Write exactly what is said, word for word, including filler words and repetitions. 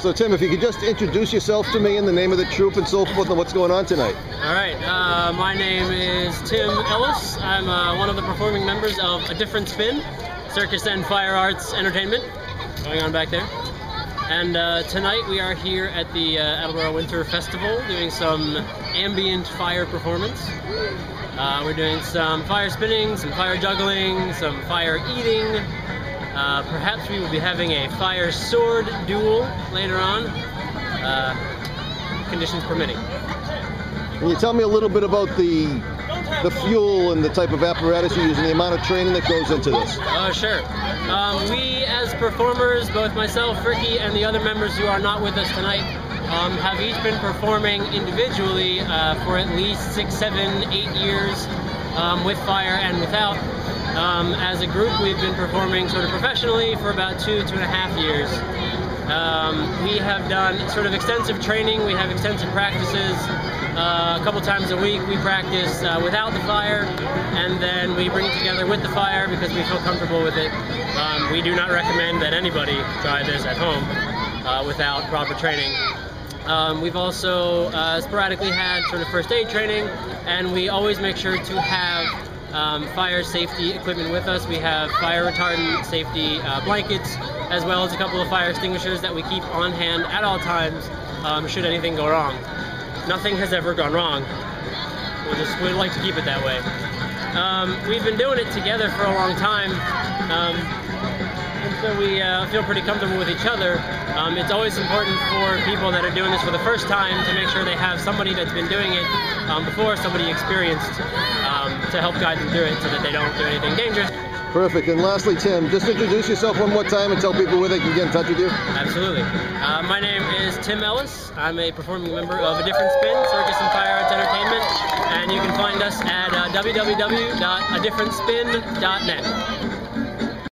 So Tim, if you could just introduce yourself to me and the name of the troupe and so forth and what's going on tonight. All right, uh, my name is Tim Ellis. I'm uh, one of the performing members of A Different Spin, Circus and Fire Arts Entertainment, going on back there. And uh, tonight we are here at the uh, Attleboro Winter Festival doing some ambient fire performance. Uh, we're doing some fire spinning, some fire juggling, some fire eating. Uh, perhaps we will be having a fire sword duel later on, uh, conditions permitting. Can you tell me a little bit about the the fuel and the type of apparatus you use and the amount of training that goes into this? Oh, sure. Um, we as performers, both myself, Ricky, and the other members who are not with us tonight, um, have each been performing individually uh, for at least six, seven, eight years um, with fire and without. Um, as a group, we've been performing sort of professionally for about two, two and a half years. Um, we have done sort of extensive training. We have extensive practices. Uh, a couple times a week we practice uh, without the fire, and then we bring it together with the fire because we feel comfortable with it. Um, we do not recommend that anybody try this at home uh, without proper training. Um, we've also uh, sporadically had sort of first aid training, and we always make sure to have Um, fire safety equipment with us. We have fire retardant safety uh, blankets, as well as a couple of fire extinguishers that we keep on hand at all times um, should anything go wrong. Nothing has ever gone wrong. We'll just, we'd like to keep it that way. Um, we've been doing it together for a long time, um, and so we uh, feel pretty comfortable with each other. Um, it's always important for people that are doing this for the first time to make sure they have somebody that's been doing it um, before, somebody experienced, um, to help guide them through it so that they don't do anything dangerous. Perfect. And lastly, Tim, just introduce yourself one more time and tell people where they can get in touch with you. Absolutely. Uh, my name is Tim Ellis. I'm a performing member of A Different Spin, Circus and Fire Arts Entertainment, and you can find us at uh, w w w dot a different spin dot net.